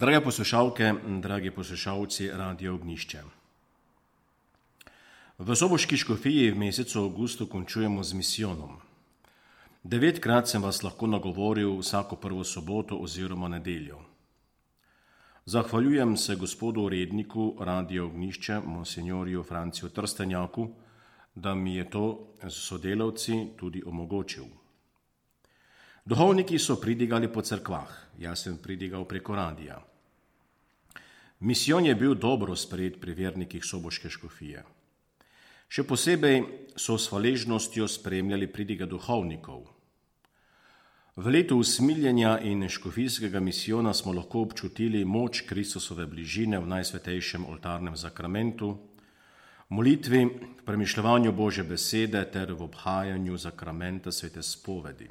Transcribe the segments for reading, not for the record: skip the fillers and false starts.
Drage poslušalke, dragi poslušalci Radia Ognjišče. V soboški škofiji v mesecu avgustu končujemo z misijonom. 9-krat sem vas lahko nagovoril vsako prvo soboto oziroma nedeljo. Zahvaljujem se gospodu uredniku Radia Ognjišče, monsinjorju Franciju Trstenjaku, da mi je to s sodelavci tudi omogočil. Duhovniki so pridigali po cerkvah, jaz sem pridigal preko radija. Misijon je bil dobro sprejet pri vernikih soboške škofije. Še posebej so s hvaležnostjo spremljali pridige duhovnikov. V letu usmiljenja in škofijskega misijona smo lahko občutili moč Kristusove bližine v najsvetejšem oltarnem zakramentu, molitvi, premišljevanju Božje besede ter v obhajanju zakramenta svete spovedi.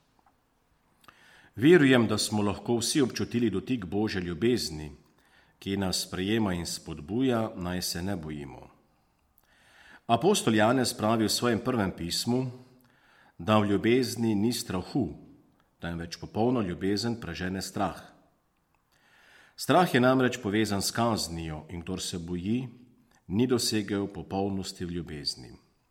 Verujem, da smo lahko vsi občutili dotik Božje ljubezni, ki nas sprejema in spodbuja, naj se ne bojimo. Apostol Janez pravi v svojem prvem pismu, da v ljubezni ni strahu, temveč popolno ljubezen prežene strah. Strah je namreč povezan s kaznijo in kdor se boji, ni dosegel popolnosti v ljubezni.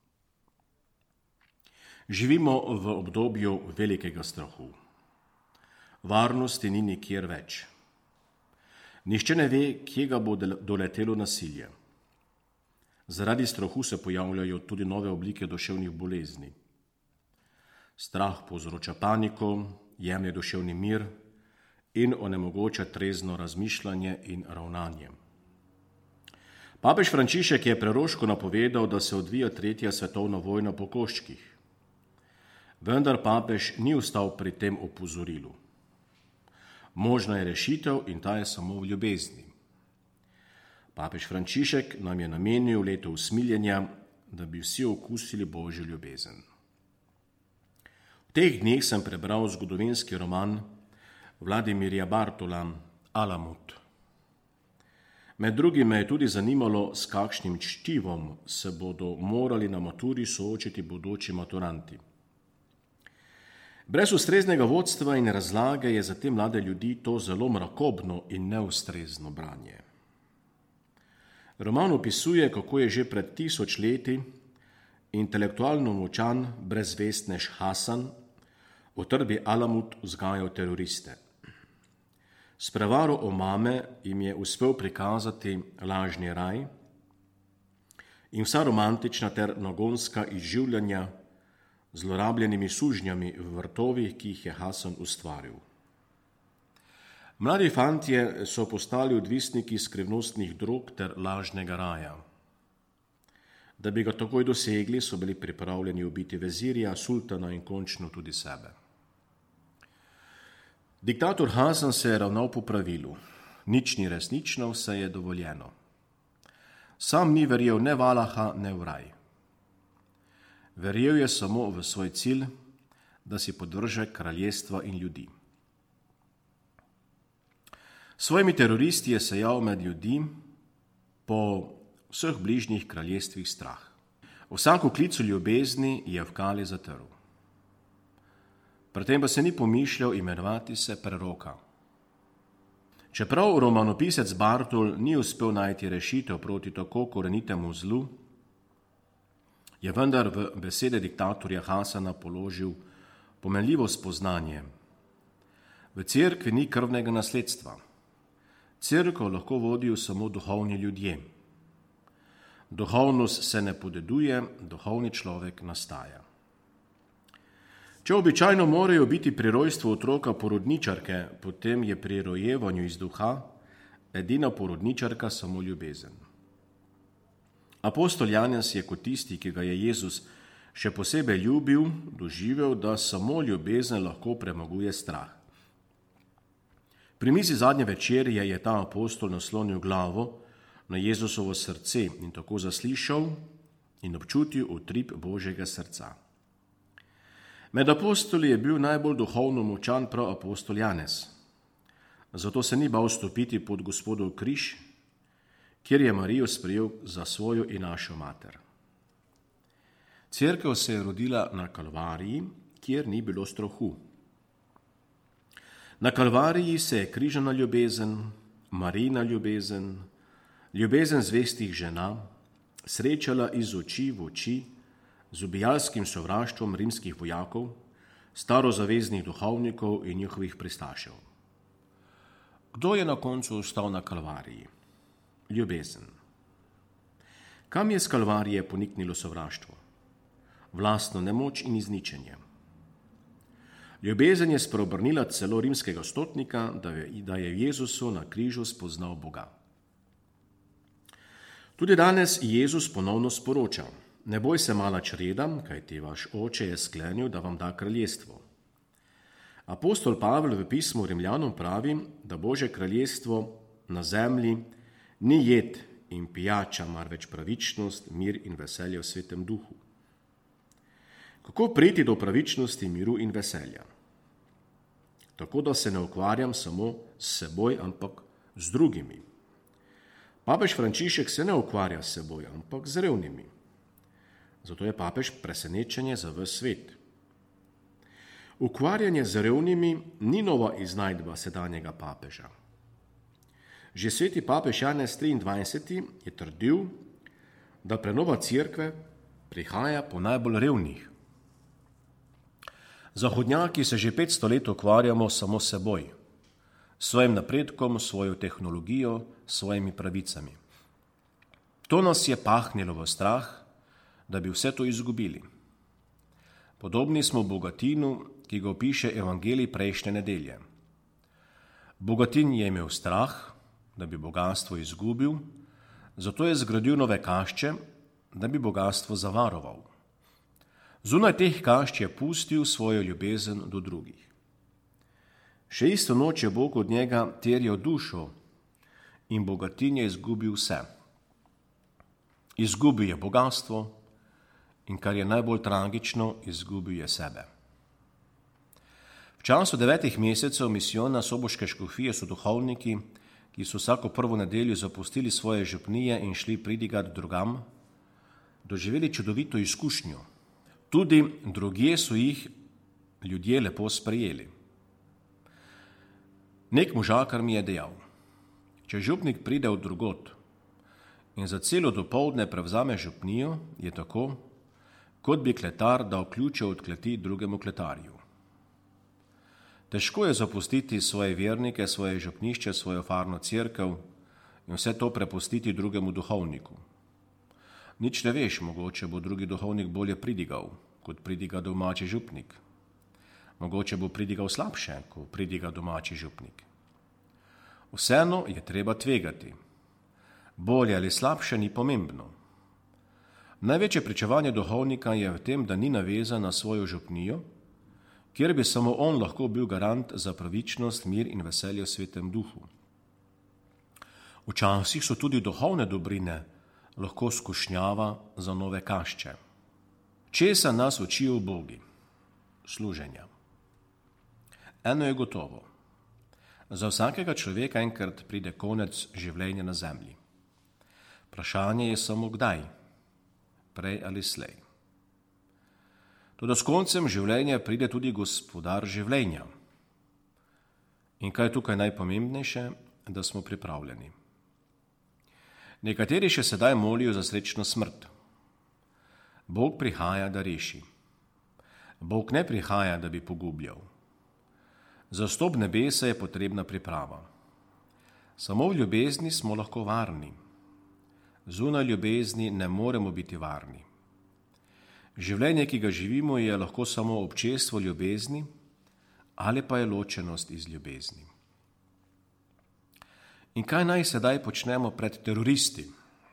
Živimo v obdobju velikega strahu. Varnosti ni nikjer več. Nihče ne ve, kje ga bo doletelo nasilje. Zaradi strahu se pojavljajo tudi nove oblike duševnih bolezni. Strah povzroča paniko, jemlje duševni mir in onemogoča trezno razmišljanje in ravnanje. Papež Frančišek je preroško napovedal, da se odvija 3. svetovna vojna po koščkih. Vendar papež ni ostal pri tem opozorilu. Možna je rešitev in ta je samo v ljubezni. Papež Frančišek nam je namenil leto usmiljenja, da bi vsi okusili Božjo ljubezen. V teh dneh sem prebral zgodovinski roman Vladimirja Bartola Alamut. Med drugim me je tudi zanimalo, s kakšnim čtivom se bodo morali na maturi soočiti bodoči maturanti. Brez ustreznega vodstva in razlage je za te mlade ljudi to zelo mrakobno in neustrezno branje. Roman opisuje, kako je že pred 1000 leti intelektualno močan brezvestnež Hasan v utrdbi Alamut vzgajal teroriste. S prevaro omame jim je uspel prikazati lažni raj in vsa romantična ter nagonska izživljanja zlorabljenimi sužnjami v vrtovih, ki jih je Hasan ustvaril. Mladi fantje so postali odvisniki skrivnostnih drog ter lažnega raja. Da bi ga takoj dosegli, so bili pripravljeni ubiti vezirja, sultana in končno tudi sebe. Diktator Hasan se je ravnal po pravilu. Nič ni resnično, vse je dovoljeno. Sam ni verjel ne v Allaha, ne v raj. Verjel je samo v svoj cilj, da si podvrže kraljestva in ljudi. Svojimi teroristi je sejal med ljudi po vseh bližnjih kraljestvih strah. Vsako klicu ljubezni je v kali zatrl. Pri tem pa se ni pomišljal imenovati se preroka. Čeprav romanopisec Bartol ni uspel najti rešitev proti tako korenitemu zlu, je vendar v besede diktatorja Hasana položil pomenljivo spoznanje. V cerkvi ni krvnega nasledstva. Cerkev lahko vodijo samo duhovni ljudje. Duhovnost se ne podeduje, duhovni človek nastaja. Če običajno morajo biti pri rojstvu otroka porodničarke, potem je pri rojevanju iz duha edina porodničarka samo ljubezen. Apostol Janez je kot tisti, ki ga je Jezus še posebej ljubil, doživel, da samo ljubezen lahko premaguje strah. Pri mizi zadnje večerje je ta apostol naslonil glavo na Jezusovo srce in tako zaslišal in občutil utrip Božjega srca. Med apostoli je bil najbolj duhovno močan prav apostol Janez. Zato se ni bal stopiti pod Gospodov križ, kjer je Marijo sprejel za svojo in našo mater. Cerkev se je rodila na Kalvariji, kjer ni bilo strahu. Na Kalvariji se je križana ljubezen, Marijina ljubezen, ljubezen zvestih žena, srečala iz oči v oči z ubijalskim sovraštvom rimskih vojakov, starozaveznih duhovnikov in njihovih pristašev. Kdo je na koncu ostal na Kalvariji? Ljubezen. Kam je z Kalvarije poniknilo sovraštvo? Vlastno nemoč in izničenje. Ljubezen je spreobrnila celo rimskega stotnika, da je v Jezusu na križu spoznal Boga. Tudi danes Jezus ponovno sporoča: ne boj se, mala čreda, kajti vaš oče je sklenil, da vam da kraljestvo. Apostol Pavel v pismu Rimljanom pravi, da Božje kraljestvo na zemlji ni jed in pijača, marveč pravičnost, mir in veselje v Svetem Duhu. Kako priti do pravičnosti, miru in veselja? Tako, da se ne ukvarjam samo s seboj, ampak z drugimi. Papež Frančišek se ne ukvarja s seboj, ampak z revnimi. Zato je papež presenečenje za ves svet. Ukvarjanje z revnimi ni nova iznajdba sedanjega papeža. Že sveti papež Janez 23. je trdil, da prenova cerkve prihaja po najbolj revnih. Zahodnjaki se že 500 let ukvarjamo samo s seboj, svojim napredkom, svojo tehnologijo, svojimi pravicami. To nas je pahnilo v strah, da bi vse to izgubili. Podobni smo Bogatinu, ki ga opiše evangelij prejšnje nedelje. Bogatin je imel strah, da bi bogastvo izgubil, zato je zgradil nove kašče, da bi bogastvo zavaroval. Zunaj teh kašč je pustil svojo ljubezen do drugih. Še isto noč je Bog od njega terjal dušo in Bogatin je izgubil vse. Izgubil je bogastvo in, kar je najbolj tragično, izgubil je sebe. V času 9 mesecev misijona soboške škofije so duhovniki, ki so vsako prvo nedeljo zapustili svoje župnije in šli pridigat drugam, doživeli čudovito izkušnjo. Tudi drugje so jih ljudje lepo sprejeli. Nek možakar mi je dejal: če župnik pride od drugot in za celo dopoldne prevzame župnijo, je tako, kot bi kletar dal ključe od kleti drugemu kletarju. Težko je zapustiti svoje vernike, svoje župnišče, svojo farno cerkev in vse to prepustiti drugemu duhovniku. Nič ne veš, mogoče bo drugi duhovnik bolje pridigal, kot pridiga domači župnik. Mogoče bo pridigal slabše, kot pridiga domači župnik. Vseeno je treba tvegati. Bolje ali slabše ni pomembno. Največje pričevanje duhovnika je v tem, da ni navezan na svojo župnijo, kjer bi samo on lahko bil garant za pravičnost, mir in veselje v Svetem Duhu. Včasih so tudi duhovne dobrine lahko skušnjava za nove kašče. Česa nas učijo Bogi? Služenja. Eno je gotovo. Za vsakega človeka enkrat pride konec življenja na zemlji. Vprašanje je samo kdaj, prej ali slej. Toda s koncem življenja pride tudi gospodar življenja. In kaj je tukaj najpomembnejše? Da smo pripravljeni. Nekateri še sedaj molijo za srečno smrt. Bog prihaja, da reši. Bog ne prihaja, da bi pogubljal. Za vstop v nebesa je potrebna priprava. Samo v ljubezni smo lahko varni. Zunaj ljubezni ne moremo biti varni. Življenje, ki ga živimo, je lahko samo občestvo ljubezni ali pa je ločenost iz ljubezni. In kaj naj sedaj počnemo pred teroristi?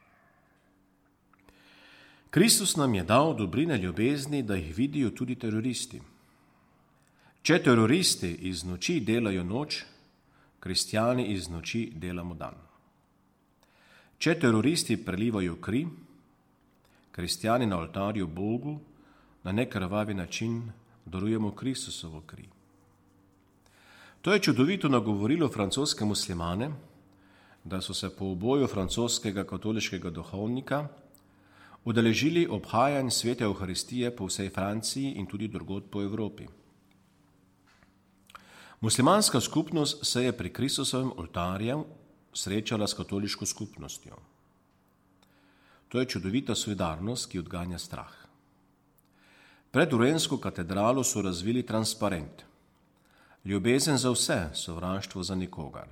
Kristus nam je dal dobrine ljubezni, da jih vidijo tudi teroristi. Če teroristi iz noči delajo noč, kristjani iz noči delamo dan. Če teroristi prelivajo kri, kristjani na oltarju Bogu na nekrvavi način darujemo Kristusovo kri. To je čudovito nagovorilo francoske muslimane, da so se po uboju francoskega katoliškega duhovnika udeležili obhajanj svete Evharistije po vsej Franciji in tudi drugod po Evropi. Muslimanska skupnost se je pri Kristusovem oltarju srečala s katoliško skupnostjo. To je čudovita solidarnost, ki odganja strah. Pred Urensko katedralo so razvili transparent: ljubezen za vse, sovraštvo za nikogar.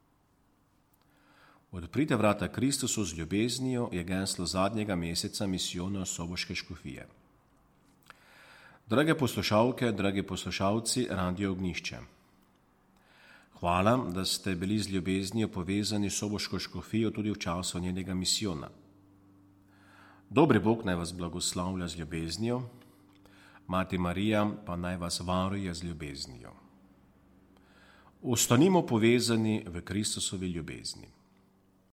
Odprite vrata Kristusu z ljubeznijo je geslo zadnjega meseca misijona Soboške škofije. Drage poslušalke, dragi poslušalci Radio Ognjišče, hvala, da ste bili z ljubeznijo povezani s Soboško škofijo tudi v času njenega misijona. Dobri Bog naj vas blagoslavlja z ljubeznijo, Mati Marija pa naj vas varuje z ljubeznijo. Ostanimo povezani v Kristusovi ljubezni.